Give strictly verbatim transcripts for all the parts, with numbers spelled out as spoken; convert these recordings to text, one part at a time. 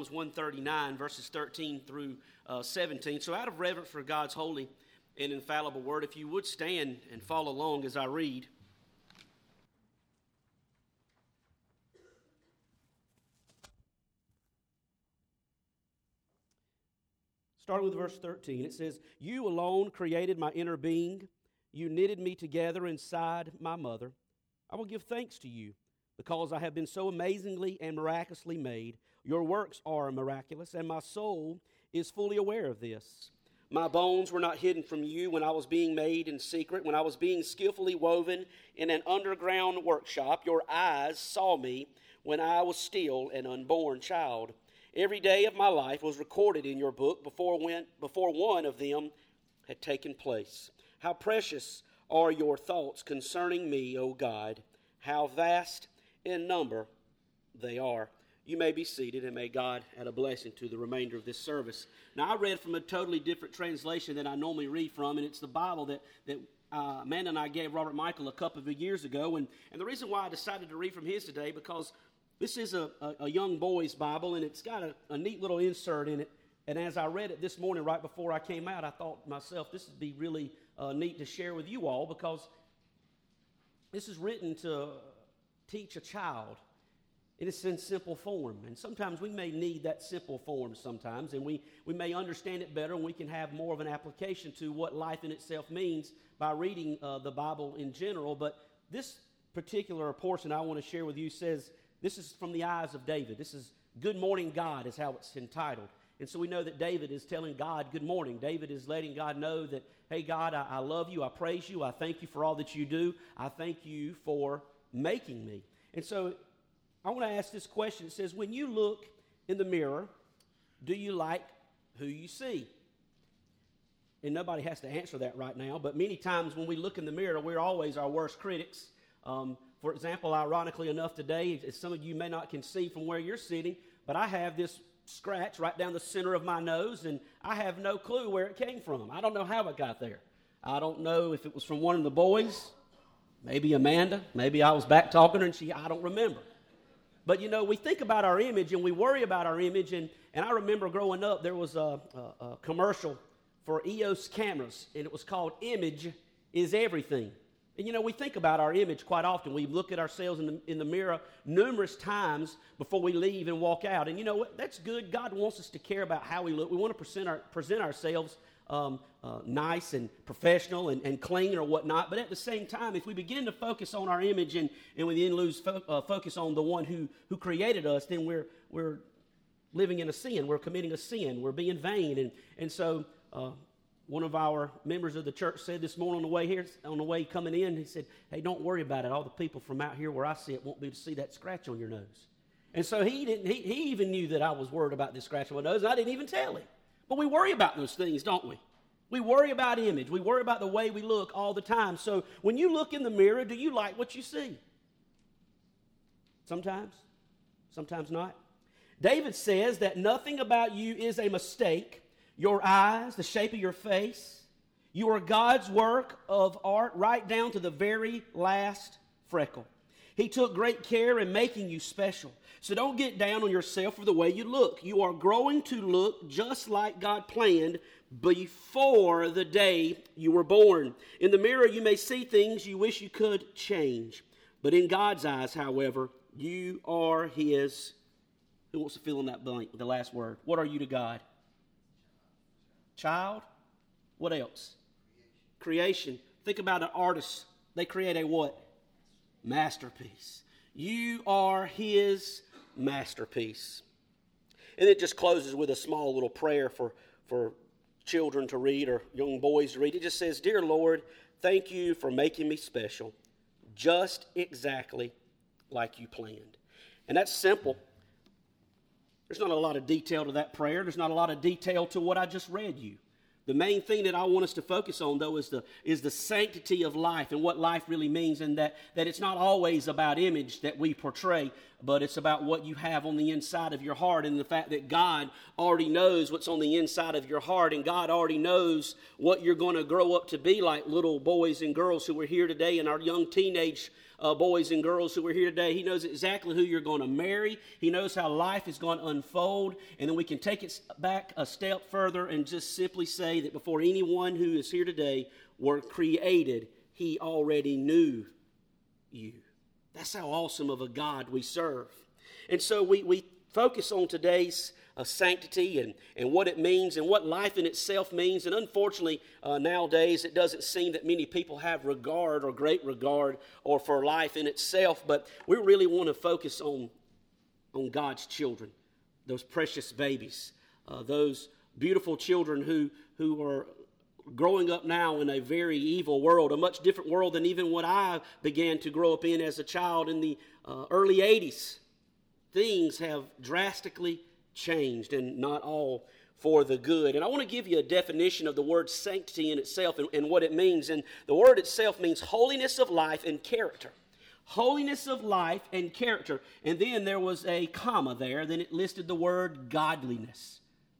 Psalms one thirty-nine, verses thirteen through uh, seventeen. So out of reverence for God's holy and infallible word, if you would stand and follow along as I read. Starting with verse thirteen, it says, "You alone created my inner being. You knitted me together inside my mother. I will give thanks to you, because I have been so amazingly and miraculously made. Your works are miraculous, and my soul is fully aware of this. My bones were not hidden from you when I was being made in secret, when I was being skillfully woven in an underground workshop. Your eyes saw me when I was still an unborn child. Every day of my life was recorded in your book before, when, before one of them had taken place. How precious are your thoughts concerning me, O God. How vast in number they are." You may be seated, and may God add a blessing to the remainder of this service. Now, I read from a totally different translation than I normally read from, and it's the Bible that, that uh, Amanda and I gave Robert Michael a couple of years ago. And, and the reason why I decided to read from his today, because this is a, a, a young boy's Bible, and it's got a, a neat little insert in it. And as I read it this morning right before I came out, I thought to myself, this would be really uh, neat to share with you all, because this is written to teach a child. It is in simple form, and sometimes we may need that simple form sometimes, and we, we may understand it better, and we can have more of an application to what life in itself means by reading uh, the Bible in general. But this particular portion I want to share with you says, this is from the eyes of David. This is "Good Morning, God" is how it's entitled. And so we know that David is telling God good morning. David is letting God know that, hey, God, I, I love you, I praise you, I thank you for all that you do, I thank you for making me. And so I want to ask this question. It says, when you look in the mirror, do you like who you see? And nobody has to answer that right now, but many times when we look in the mirror, we're always our worst critics. Um, for example, ironically enough today, as some of you may not can see from where you're sitting, but I have this scratch right down the center of my nose, and I have no clue where it came from. I don't know how it got there. I don't know if it was from one of the boys, maybe Amanda, maybe I was back talking to her and she, I don't remember. But, you know, we think about our image and we worry about our image. And, and I remember growing up, there was a, a, a commercial for E O S cameras, and it was called "Image is Everything." And, you know, we think about our image quite often. We look at ourselves in the, in the mirror numerous times before we leave and walk out. And, you know what? That's good. God wants us to care about how we look. We want to present, our, present ourselves um, uh, nice and professional and, and clean or whatnot. But at the same time, if we begin to focus on our image and, and we then lose fo- uh, focus on the one who, who created us, then we're we're living in a sin. We're committing a sin. We're being vain. And, and so uh, one of our members of the church said this morning on the way here, on the way coming in, he said, hey, don't worry about it. All the people from out here where I sit won't be able to see that scratch on your nose. And so he didn't. He, he even knew that I was worried about this scratch on my nose, and I didn't even tell him. But we worry about those things, don't we? We worry about image. We worry about the way we look all the time. So when you look in the mirror, do you like what you see? Sometimes. Sometimes not. David says that nothing about you is a mistake. Your eyes, the shape of your face, you are God's work of art right down to the very last freckle. He took great care in making you special. So don't get down on yourself for the way you look. You are growing to look just like God planned before the day you were born. In the mirror, you may see things you wish you could change. But in God's eyes, however, you are His. Who wants to fill in that blank, the last word? What are you to God? Child? What else? Creation. Creation. Think about an artist. They create a what? Masterpiece. You are His masterpiece. And it just closes with a small little prayer for, for children to read or young boys to read. It just says, Dear Lord, thank you for making me special, just exactly like you planned. And that's simple. There's not a lot of detail to that prayer. There's not a lot of detail to what I just read you. The main thing that I want us to focus on, though, is the is the sanctity of life and what life really means, and that, that it's not always about image that we portray, but it's about what you have on the inside of your heart, and the fact that God already knows what's on the inside of your heart, and God already knows what you're going to grow up to be like, little boys and girls who are here today, and our young teenage uh, boys and girls who are here today. He knows exactly who you're going to marry. He knows how life is going to unfold, and then we can take it back a step further and just simply say that before anyone who is here today were created, He already knew you. That's how awesome of a God we serve. And so we, we focus on today's uh, sanctity and, and what it means and what life in itself means. And unfortunately, uh, nowadays, it doesn't seem that many people have regard or great regard or for life in itself. But we really want to focus on, on God's children, those precious babies, uh, those beautiful children who, who are growing up now in a very evil world, a much different world than even what I began to grow up in as a child in the uh, early eighties. Things have drastically changed, and not all for the good. And I want to give you a definition of the word sanctity in itself and, and what it means. And the word itself means holiness of life and character. Holiness of life and character. And then there was a comma there. Then it listed the word godliness.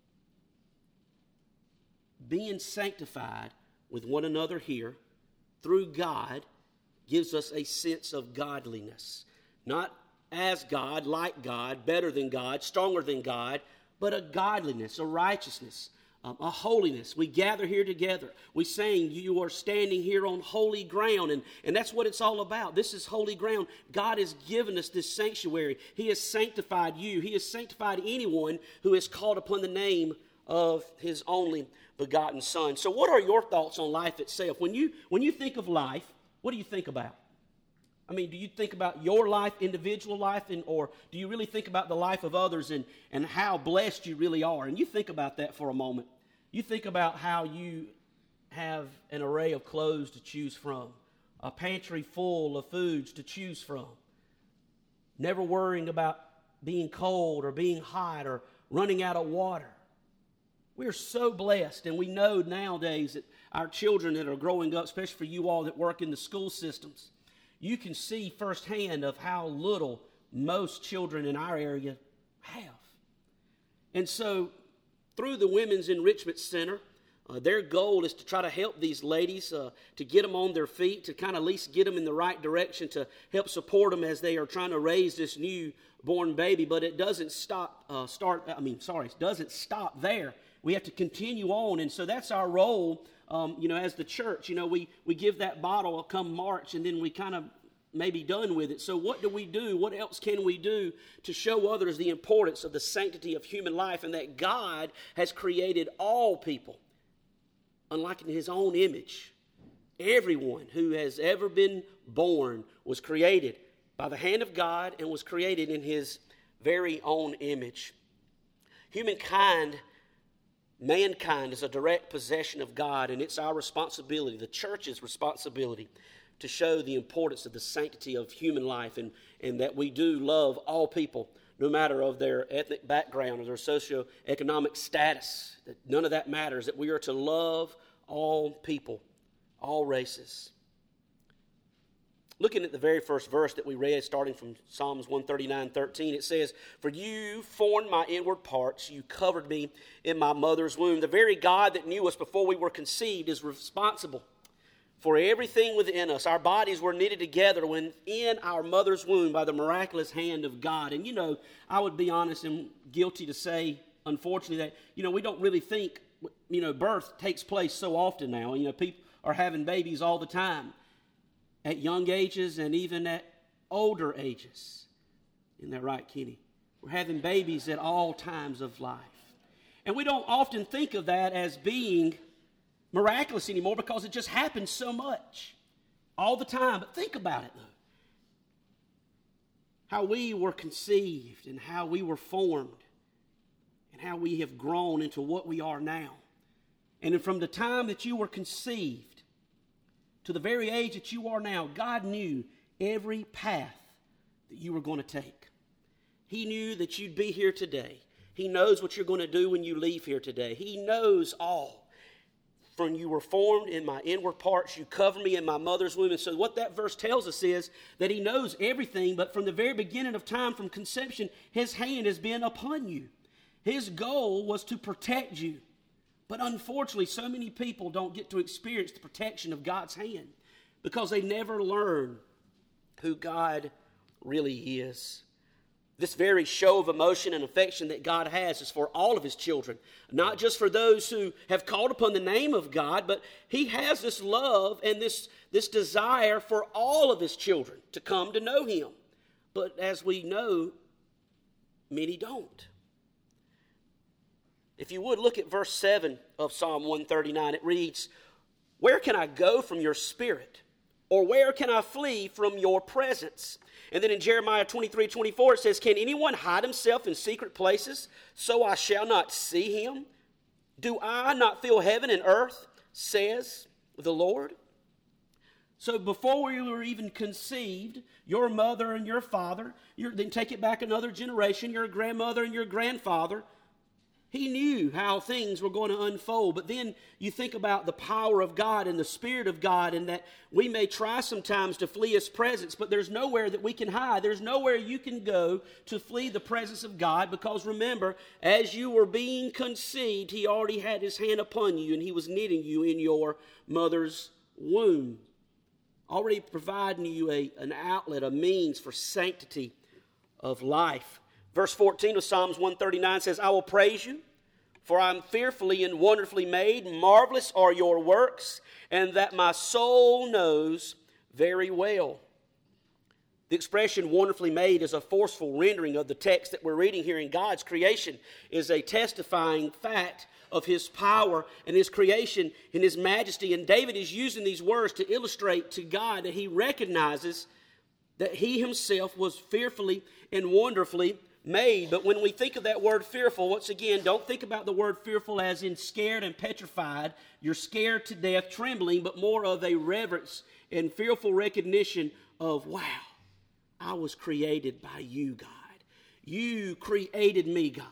Being sanctified with one another here through God gives us a sense of godliness. Not as God, like God, better than God, stronger than God, but a godliness, a righteousness, um, a holiness. We gather here together. We sing, you are standing here on holy ground, and, and that's what it's all about. This is holy ground. God has given us this sanctuary. He has sanctified you. He has sanctified anyone who has called upon the name of His only begotten Son. So what are your thoughts on life itself? When you when you think of life, what do you think about? I mean, do you think about your life, individual life, and or do you really think about the life of others and, and how blessed you really are? And you think about that for a moment. You think about how you have an array of clothes to choose from, a pantry full of foods to choose from, never worrying about being cold or being hot or running out of water. We're so blessed, and we know nowadays that our children that are growing up, especially for you all that work in the school systems, you can see firsthand of how little most children in our area have. And so through the Women's Enrichment Center, uh, their goal is to try to help these ladies, uh, to get them on their feet, to kind of at least get them in the right direction, to help support them as they are trying to raise this newborn baby. But it doesn't stop, uh, start, I mean, sorry, it doesn't stop there. We have to continue on, and so that's our role, um, you know, as the church. You know, we, we give that bottle come March, and then we kind of may be done with it. So what do we do? What else can we do to show others the importance of the sanctity of human life and that God has created all people, unlike in His own image? Everyone who has ever been born was created by the hand of God and was created in His very own image. Humankind Mankind is a direct possession of God, and it's our responsibility, the church's responsibility, to show the importance of the sanctity of human life and, and that we do love all people, no matter of their ethnic background or their socioeconomic status. That none of that matters, that we are to love all people, all races. Looking at the very first verse that we read, starting from Psalms one thirty-nine, thirteen, it says, "For you formed my inward parts, you covered me in my mother's womb." The very God that knew us before we were conceived is responsible for everything within us. Our bodies were knitted together when in our mother's womb by the miraculous hand of God. And you know, I would be honest and guilty to say, unfortunately, that, you know, we don't really think, you know, birth takes place so often now. You know, people are having babies all the time, at young ages and even at older ages. Isn't that right, Kenny? We're having babies at all times of life. And we don't often think of that as being miraculous anymore because it just happens so much all the time. But think about it, though. How we were conceived and how we were formed and how we have grown into what we are now. And from the time that you were conceived to the very age that you are now, God knew every path that you were going to take. He knew that you'd be here today. He knows what you're going to do when you leave here today. He knows all. For you were formed in my inward parts. You cover me in my mother's womb. And so what that verse tells us is that he knows everything, but from the very beginning of time, from conception, his hand has been upon you. His goal was to protect you. But unfortunately, so many people don't get to experience the protection of God's hand because they never learn who God really is. This very show of emotion and affection that God has is for all of his children, not just for those who have called upon the name of God, but he has this love and this, this desire for all of his children to come to know him. But as we know, many don't. If you would, look at verse seven of Psalm one thirty-nine. It reads, "Where can I go from your spirit? Or where can I flee from your presence?" And then in Jeremiah twenty-three twenty-four it says, "Can anyone hide himself in secret places, so I shall not see him? Do I not fill heaven and earth, says the Lord?" So before we were even conceived, your mother and your father, your, then take it back another generation, your grandmother and your grandfather, he knew how things were going to unfold. But then you think about the power of God and the Spirit of God, and that we may try sometimes to flee his presence, but there's nowhere that we can hide. There's nowhere you can go to flee the presence of God, because remember, as you were being conceived, he already had his hand upon you, and he was knitting you in your mother's womb, already providing you a, an outlet, a means for sanctity of life. Verse fourteen of Psalms one thirty-nine says, "I will praise you, for I am fearfully and wonderfully made. Marvelous are your works, and that my soul knows very well." The expression "wonderfully made" is a forceful rendering of the text that we're reading here. In God's creation is a testifying fact of his power and his creation and his majesty. And David is using these words to illustrate to God that he recognizes that he himself was fearfully and wonderfully made. But when we think of that word fearful, once again, don't think about the word fearful as in scared and petrified. You're scared to death, trembling, but more of a reverence and fearful recognition of, wow, I was created by you, God. You created me, God.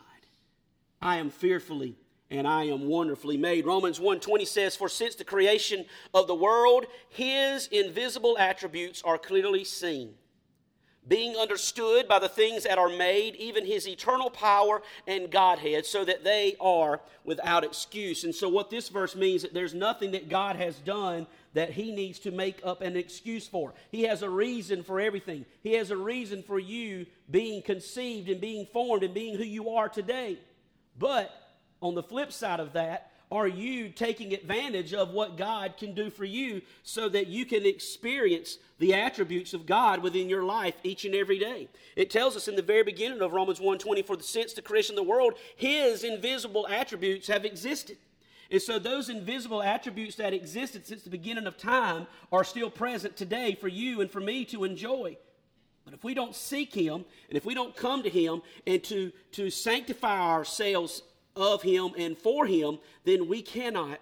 I am fearfully and I am wonderfully made. Romans one twenty says, "For since the creation of the world, his invisible attributes are clearly seen, being understood by the things that are made, even his eternal power and Godhead, so that they are without excuse." And so what this verse means, that there's nothing that God has done that he needs to make up an excuse for. He has a reason for everything. He has a reason for you being conceived and being formed and being who you are today. But on the flip side of that, are you taking advantage of what God can do for you so that you can experience the attributes of God within your life each and every day? It tells us in the very beginning of Romans one twenty, "For since the creation of the world, his invisible attributes have existed." And so those invisible attributes that existed since the beginning of time are still present today for you and for me to enjoy. But if we don't seek him, and if we don't come to him and to, to sanctify ourselves of him and for him, then we cannot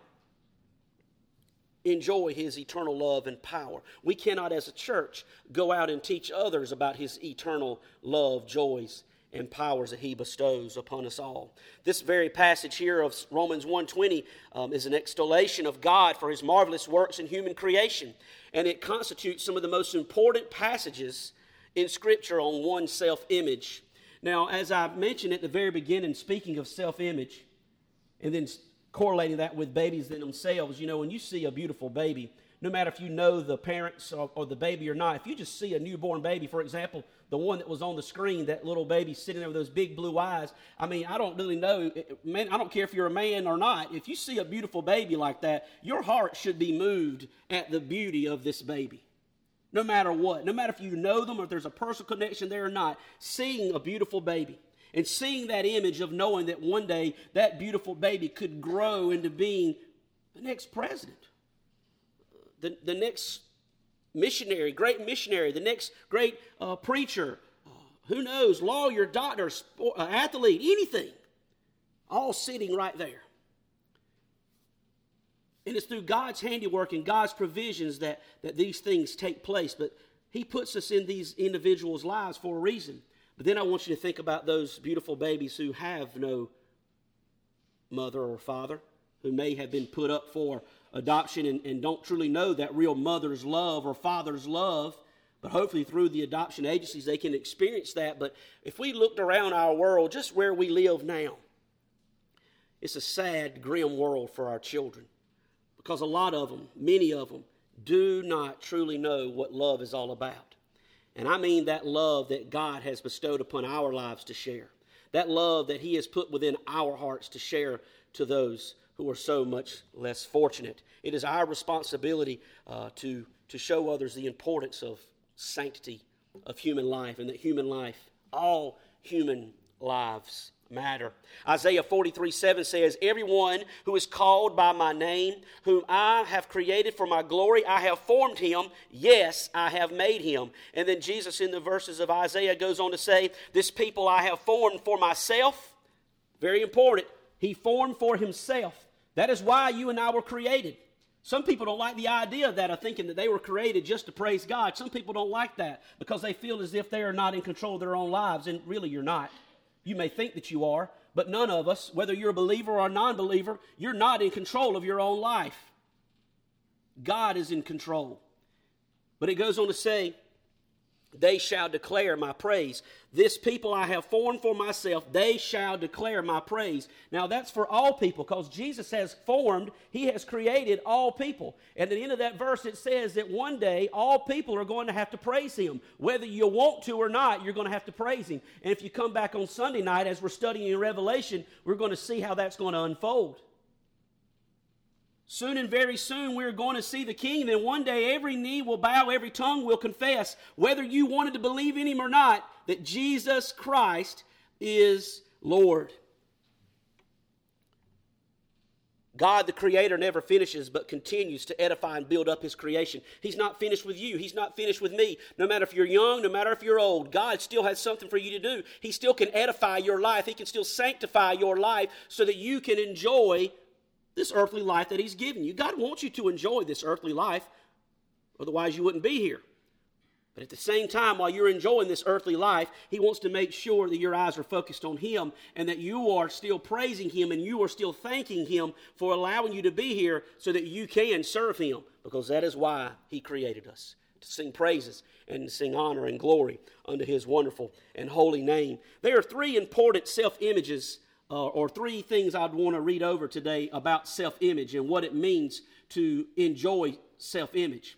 enjoy his eternal love and power. We cannot, as a church, go out and teach others about his eternal love, joys, and powers that he bestows upon us all. This very passage here of Romans one twenty um, is an extolation of God for his marvelous works in human creation, and it constitutes some of the most important passages in Scripture on one's self-image. Now, as I mentioned at the very beginning, speaking of self-image, and then correlating that with babies in themselves, you know, when you see a beautiful baby, no matter if you know the parents or, or the baby or not, if you just see a newborn baby, for example, the one that was on the screen, that little baby sitting there with those big blue eyes, I mean, I don't really know, man, I don't care if you're a man or not, if you see a beautiful baby like that, your heart should be moved at the beauty of this baby. No matter what, no matter if you know them or if there's a personal connection there or not, seeing a beautiful baby and seeing that image of knowing that one day that beautiful baby could grow into being the next president, the, the next missionary, great missionary, the next great uh, preacher, uh, who knows, lawyer, doctor, sport, uh, athlete, anything, all sitting right there. And it's through God's handiwork and God's provisions that, that these things take place. But he puts us in these individuals' lives for a reason. But then I want you to think about those beautiful babies who have no mother or father, who may have been put up for adoption and, and don't truly know that real mother's love or father's love, but hopefully through the adoption agencies they can experience that. But if we looked around our world, just where we live now, it's a sad, grim world for our children, because a lot of them, many of them, do not truly know what love is all about. And I mean that love that God has bestowed upon our lives to share. That love that He has put within our hearts to share to those who are so much less fortunate. It is our responsibility uh, to, to show others the importance of sanctity of human life, and that human life, all human lives, matter. Isaiah forty-three seven says, everyone who is called by my name, whom I have created for my glory, I have formed him. Yes, I have made him. And then Jesus in the verses of Isaiah goes on to say, this people I have formed for myself. Very important. He formed for himself. That is why you and I were created. Some people don't like the idea of that, of thinking that they were created just to praise God. Some people don't like that because they feel as if they are not in control of their own lives, and really you're not. You may think that you are, but none of us, whether you're a believer or a non-believer, you're not in control of your own life. God is in control. But it goes on to say, they shall declare my praise. This people I have formed for myself, they shall declare my praise. Now that's for all people, because Jesus has formed, He has created all people. And at the end of that verse it says that one day all people are going to have to praise Him. Whether you want to or not, you're going to have to praise Him. And if you come back on Sunday night as we're studying in Revelation, we're going to see how that's going to unfold. Soon and very soon we're going to see the King. Then one day every knee will bow, every tongue will confess, whether you wanted to believe in Him or not, that Jesus Christ is Lord. God the Creator never finishes but continues to edify and build up His creation. He's not finished with you. He's not finished with me. No matter if you're young, no matter if you're old, God still has something for you to do. He still can edify your life. He can still sanctify your life so that you can enjoy this earthly life that He's given you. God wants you to enjoy this earthly life, otherwise you wouldn't be here. But at the same time, while you're enjoying this earthly life, He wants to make sure that your eyes are focused on Him, and that you are still praising Him, and you are still thanking Him for allowing you to be here so that you can serve Him, because that is why He created us, to sing praises and sing honor and glory unto His wonderful and holy name. There are three important self-images Uh, or three things I'd want to read over today about self-image and what it means to enjoy self-image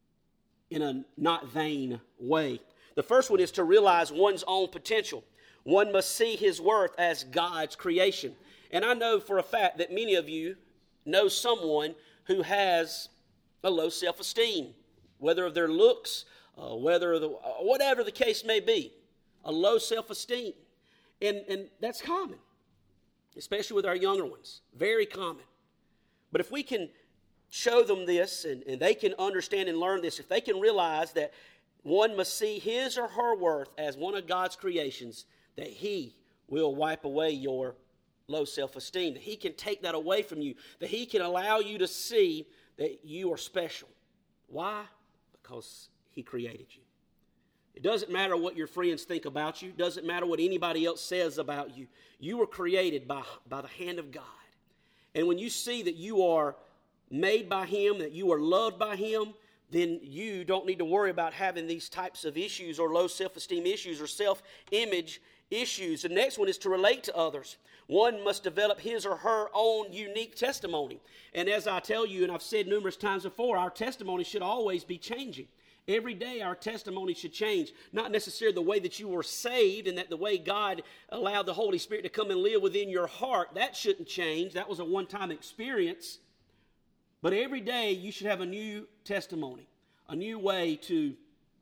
in a not vain way. The first one is to realize one's own potential. One must see his worth as God's creation. And I know for a fact that many of you know someone who has a low self-esteem, whether of their looks, uh, whether the, uh, whatever the case may be, a low self-esteem. And, and that's common, especially with our younger ones. Very common. But if we can show them this, and, and they can understand and learn this, if they can realize that one must see his or her worth as one of God's creations, that He will wipe away your low self-esteem, that He can take that away from you, that He can allow you to see that you are special. Why? Because He created you. It doesn't matter what your friends think about you. It doesn't matter what anybody else says about you. You were created by, by the hand of God. And when you see that you are made by Him, that you are loved by Him, then you don't need to worry about having these types of issues or low self-esteem issues or self-image issues. The next one is to relate to others. One must develop his or her own unique testimony. And as I tell you, and I've said numerous times before, our testimony should always be changing. Every day our testimony should change. Not necessarily the way that you were saved and that the way God allowed the Holy Spirit to come and live within your heart. That shouldn't change. That was a one-time experience. But every day you should have a new testimony, a new way to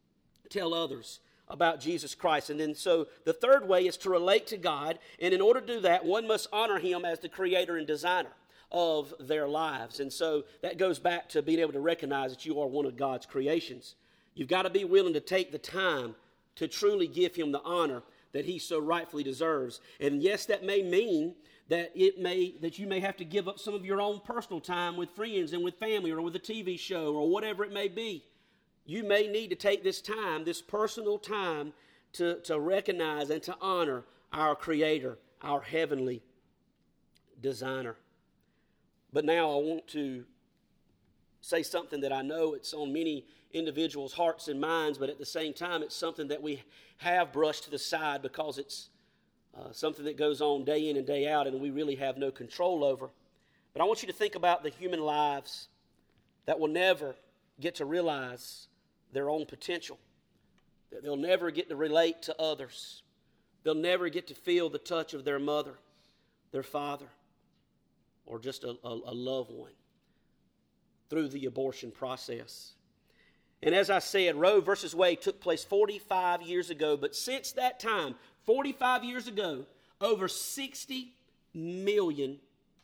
tell others about Jesus Christ. And then so the third way is to relate to God. And in order to do that, one must honor Him as the creator and designer of their lives. And so that goes back to being able to recognize that you are one of God's creations. You've got to be willing to take the time to truly give Him the honor that He so rightfully deserves. And yes, that may mean that it may that you may have to give up some of your own personal time with friends and with family or with a T V show or whatever it may be. You may need to take this time, this personal time, to, to recognize and to honor our Creator, our heavenly designer. But now I want to say something that I know it's on many individuals' hearts and minds, but at the same time it's something that we have brushed to the side because it's uh, something that goes on day in and day out and we really have no control over. But I want you to think about the human lives that will never get to realize their own potential. That they'll never get to relate to others. They'll never get to feel the touch of their mother, their father, or just a, a, a loved one through the abortion process. And as I said, Roe versus Wade took place forty-five years ago, but since that time, forty-five years ago, over sixty million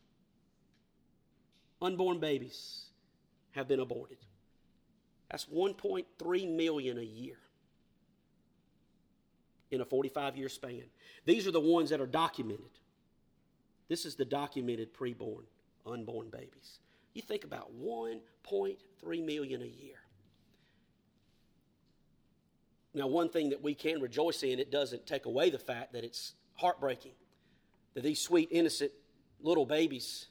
unborn babies have been aborted. That's one point three million a year in a forty-five year span. These are the ones that are documented. This is the documented preborn, unborn babies. You think about one point three million a year. Now, one thing that we can rejoice in, it doesn't take away the fact that it's heartbreaking that these sweet, innocent little babies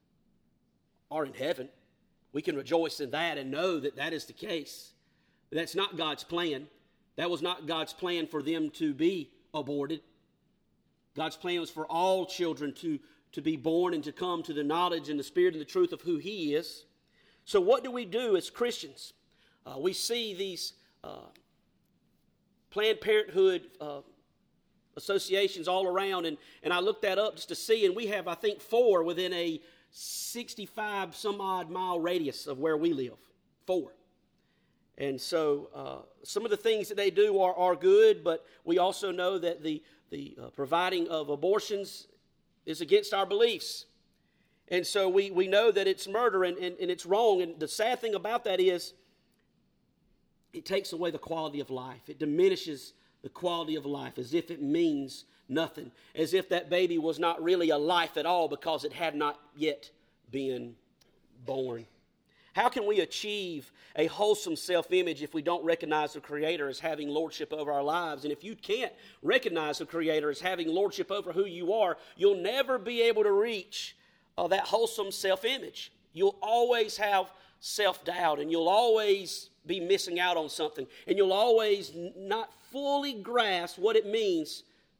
are in heaven. We can rejoice in that and know that that is the case. But that's not God's plan. That was not God's plan for them to be aborted. God's plan was for all children to, to be born and to come to the knowledge and the spirit and the truth of who He is. So what do we do as Christians? Uh, we see these uh, Planned Parenthood uh, associations all around, and, and I looked that up just to see, and we have, I think, four within a sixty-five some odd mile radius of where we live. Four. And so uh, some of the things that they do are, are good, but we also know that the, the uh, providing of abortions is against our beliefs. And so we, we know that it's murder and, and, and it's wrong. And the sad thing about that is it takes away the quality of life. It diminishes the quality of life as if it means nothing, as if that baby was not really a life at all because it had not yet been born. How can we achieve a wholesome self-image if we don't recognize the Creator as having lordship over our lives? And if you can't recognize the Creator as having lordship over who you are, you'll never be able to reach uh, that wholesome self-image. You'll always have self-doubt, and you'll always be missing out on something, and you'll always n- not fully grasp what it means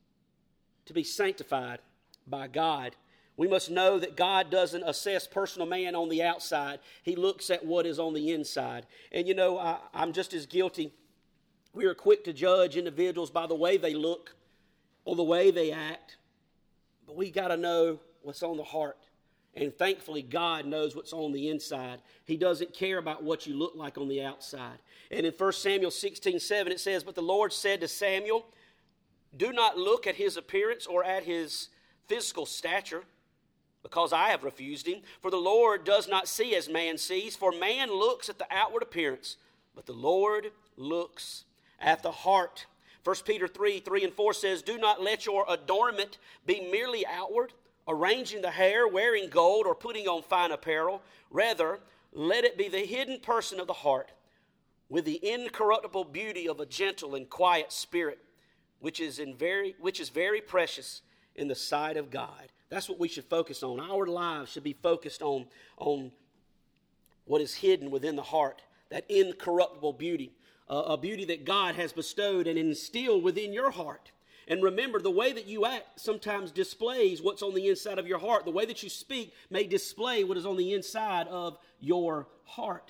to be sanctified by God. We must know that God doesn't assess personal man on the outside. He looks at what is on the inside. And you know, I, I'm just as guilty. We are quick to judge individuals by the way they look or the way they act. But we got to know what's on the heart. And thankfully, God knows what's on the inside. He doesn't care about what you look like on the outside. And in First Samuel sixteen seven, it says, "But the Lord said to Samuel, do not look at his appearance or at his physical stature, because I have refused him. For the Lord does not see as man sees, for man looks at the outward appearance, but the Lord looks at the heart." First Peter three, three and four says, "Do not let your adornment be merely outward, arranging the hair, wearing gold, or putting on fine apparel. Rather, let it be the hidden person of the heart, with the incorruptible beauty of a gentle and quiet spirit, which is in very which is very precious in the sight of God." That's what we should focus on. Our lives should be focused on, on what is hidden within the heart, that incorruptible beauty, uh, a beauty that God has bestowed and instilled within your heart. And remember, the way that you act sometimes displays what's on the inside of your heart. The way that you speak may display what is on the inside of your heart.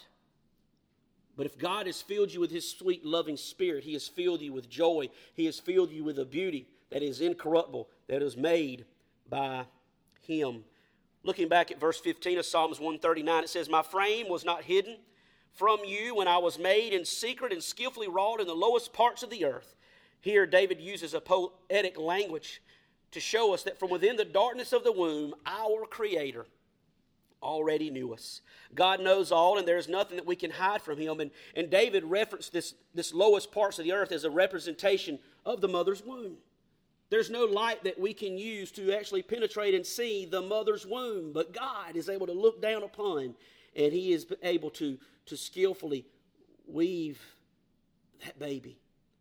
But if God has filled you with His sweet, loving Spirit, He has filled you with joy. He has filled you with a beauty that is incorruptible, that is made by Him. Looking back at verse fifteen of Psalms one thirty-nine, it says, "My frame was not hidden from you when I was made in secret and skillfully wrought in the lowest parts of the earth." Here, David uses a poetic language to show us that from within the darkness of the womb, our Creator already knew us. God knows all, and there is nothing that we can hide from Him. And, and David referenced this, this lowest parts of the earth as a representation of the mother's womb. There's no light that we can use to actually penetrate and see the mother's womb, but God is able to look down upon, and He is able to, to skillfully weave that baby,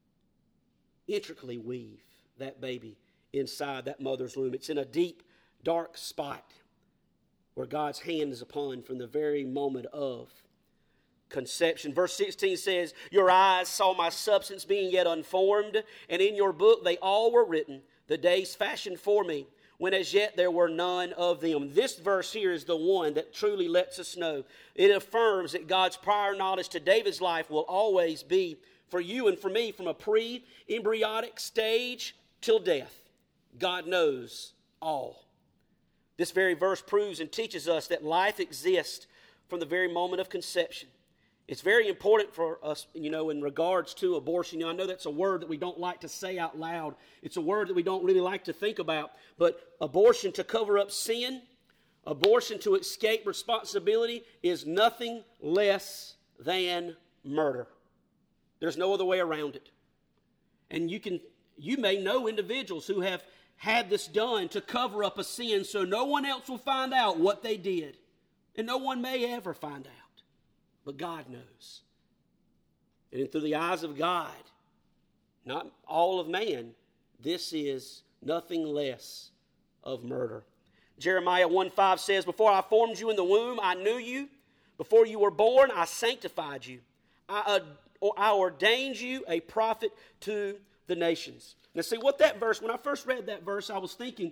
intricately weave that baby inside that mother's womb. It's in a deep, dark spot. where God's hand is upon from the very moment of conception. Verse sixteen says, your eyes saw my substance being yet unformed, and in your book they all were written, the days fashioned for me, when as yet there were none of them. This verse here is the one that truly lets us know. It affirms that God's prior knowledge to David's life will always be for you and for me from a pre-embryonic stage till death. God knows all. This very verse proves and teaches us that life exists from the very moment of conception. It's very important for us, you know, in regards to abortion. You know, I know that's a word that we don't like to say out loud. It's a word that we don't really like to think about. But abortion to cover up sin, abortion to escape responsibility is nothing less than murder. There's no other way around it. And you can, you may know individuals who have had this done to cover up a sin so no one else will find out what they did. And no one may ever find out. But God knows. And through the eyes of God, not all of man, this is nothing less of murder. Jeremiah one five says, before I formed you in the womb, I knew you. Before you were born, I sanctified you. I, uh, I ordained you a prophet to the nations. Now see, what that verse, when I first read that verse, I was thinking,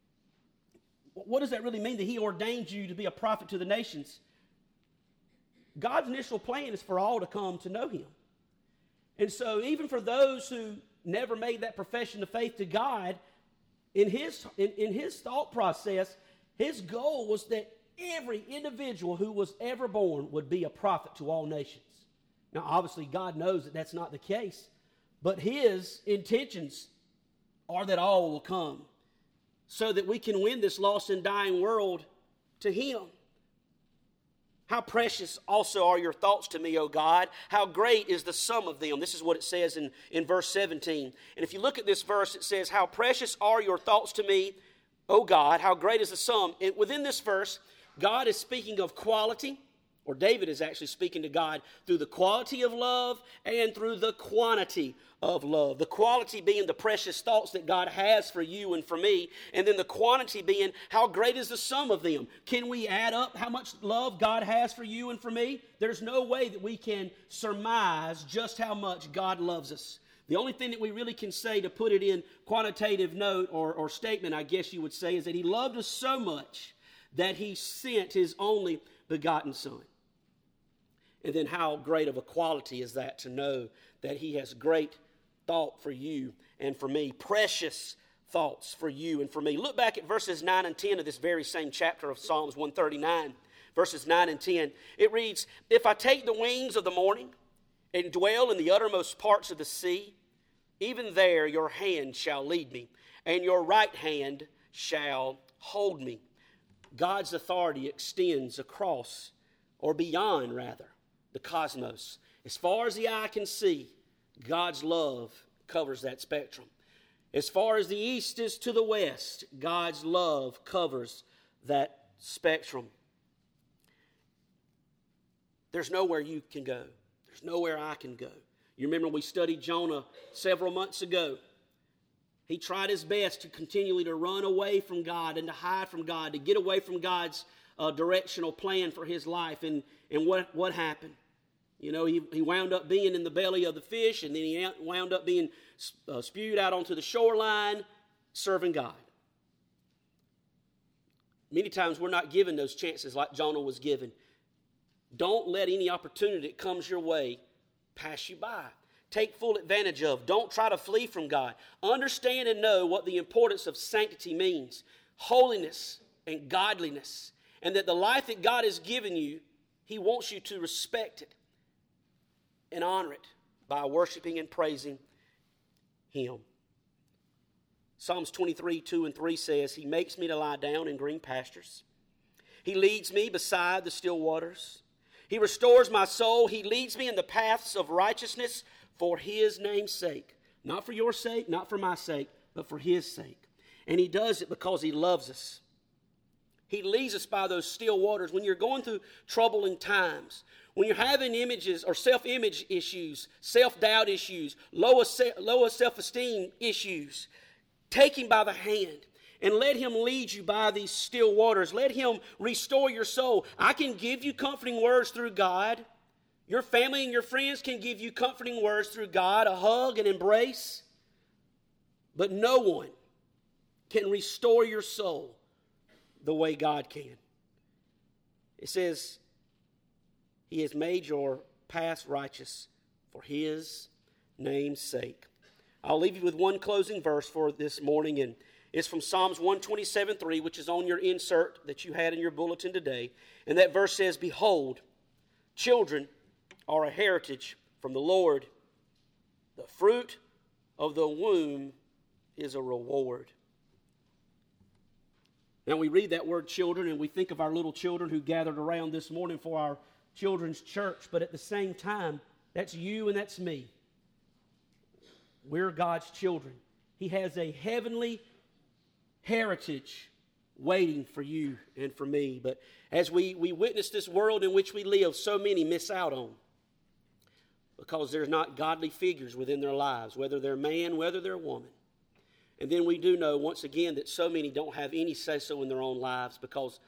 what does that really mean that he ordained you to be a prophet to the nations? God's initial plan is for all to come to know him. And so even for those who never made that profession of faith to God, in his, in, in his thought process, his goal was that every individual who was ever born would be a prophet to all nations. Now, obviously, God knows that that's not the case, but his intentions are that all will come so that we can win this lost and dying world to him. How precious also are your thoughts to me, O God. How great is the sum of them. This is what it says in, in verse seventeen. And if you look at this verse, it says, how precious are your thoughts to me, O God. How great is the sum. And within this verse, God is speaking of quality, or David is actually speaking to God through the quality of love and through the quantity of love. The quality being the precious thoughts that God has for you and for me, and then the quantity being how great is the sum of them. Can we add up how much love God has for you and for me? There's no way that we can surmise just how much God loves us. The only thing that we really can say to put it in quantitative note or, or statement, I guess you would say, is that he loved us so much that he sent his only begotten Son. And then how great of a quality is that to know that he has great thought for you and for me. Precious thoughts for you and for me. Look back at verses nine and ten of this very same chapter of Psalms one thirty-nine. Verses nine and ten. It reads, if I take the wings of the morning and dwell in the uttermost parts of the sea, even there your hand shall lead me, and your right hand shall hold me. God's authority extends across, or beyond rather, the cosmos. As far as the eye can see, God's love covers that spectrum. As far as the east is to the west, God's love covers that spectrum. There's nowhere you can go. There's nowhere I can go. You remember we studied Jonah several months ago. He tried his best to continually to run away from God and to hide from God, to get away from God's uh, directional plan for his life. And, and what, what happened? You know, he, he wound up being in the belly of the fish, and then he wound up being uh, spewed out onto the shoreline, serving God. Many times we're not given those chances like Jonah was given. Don't let any opportunity that comes your way pass you by. Take full advantage of. Don't try to flee from God. Understand and know what the importance of sanctity means. Holiness and godliness. And that the life that God has given you, he wants you to respect it and honor it by worshiping and praising him. Psalms twenty-three, two and three says, he makes me to lie down in green pastures. He leads me beside the still waters. He restores my soul. He leads me in the paths of righteousness for his name's sake. Not for your sake, not for my sake, but for his sake. And he does it because he loves us. He leads us by those still waters. When you're going through troubling times, when you're having images or self-image issues, self-doubt issues, lower, se- lower self-esteem issues, take him by the hand and let Him lead you by these still waters. Let Him restore your soul. I can give you comforting words through God. Your family and your friends can give you comforting words through God, a hug, an embrace. But no one can restore your soul the way God can. It says, He has made your past righteous for His name's sake. I'll leave you with one closing verse for this morning, and it's from Psalms one twenty-seven three, which is on your insert that you had in your bulletin today. And that verse says, Behold, children are a heritage from the Lord. The fruit of the womb is a reward. Now we read that word children and we think of our little children who gathered around this morning for our children's church, but at the same time, that's you and that's me. We're God's children. He has a heavenly heritage waiting for you and for me. But as we, we witness this world in which we live, so many miss out on because there's not godly figures within their lives, whether they're man, whether they're woman. And then we do know, once again, that so many don't have any say-so in their own lives because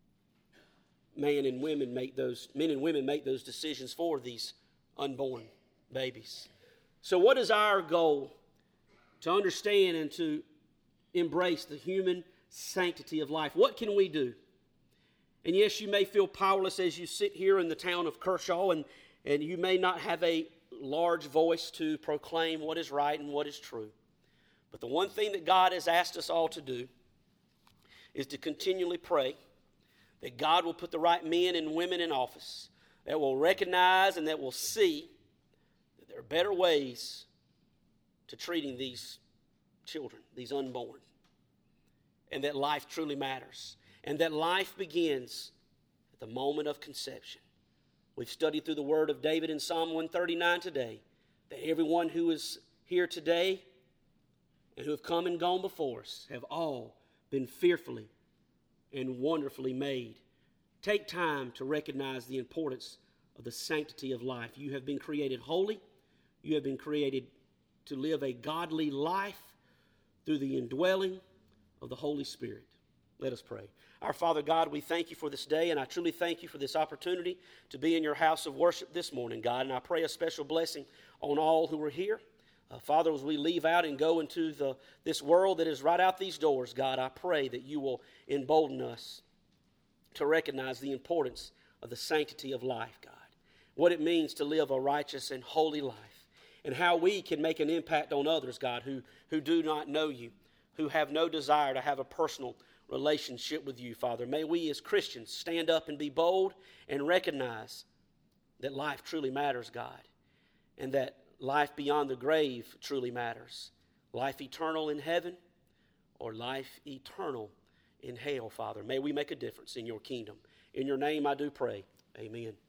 men and women make those, men and women make those decisions for these unborn babies. So what is our goal? To understand and to embrace the human sanctity of life. What can we do? And yes, you may feel powerless as you sit here in the town of Kershaw, and, and you may not have a large voice to proclaim what is right and what is true. But the one thing that God has asked us all to do is to continually pray that God will put the right men and women in office that will recognize and that will see that there are better ways to treating these children, these unborn, and that life truly matters, and that life begins at the moment of conception. We've studied through the word of David in Psalm one thirty-nine today, that everyone who is here today and who have come and gone before us have all been fearfully and wonderfully made. Take time to recognize the importance of the sanctity of life. You have been created holy. You have been created to live a godly life through the indwelling of the Holy Spirit. Let us pray. Our Father God, we thank you for this day, and I truly thank you for this opportunity to be in your house of worship this morning, God. And I pray a special blessing on all who are here. Uh, Father, as we leave out and go into the this world that is right out these doors, God, I pray that you will embolden us to recognize the importance of the sanctity of life, God. What it means to live a righteous and holy life, and how we can make an impact on others, God, who, who do not know you, who have no desire to have a personal relationship with you, Father. May we as Christians stand up and be bold and recognize that life truly matters, God, and that life beyond the grave truly matters. Life eternal in heaven or life eternal in hell, Father. May we make a difference in your kingdom. In your name I do pray. Amen.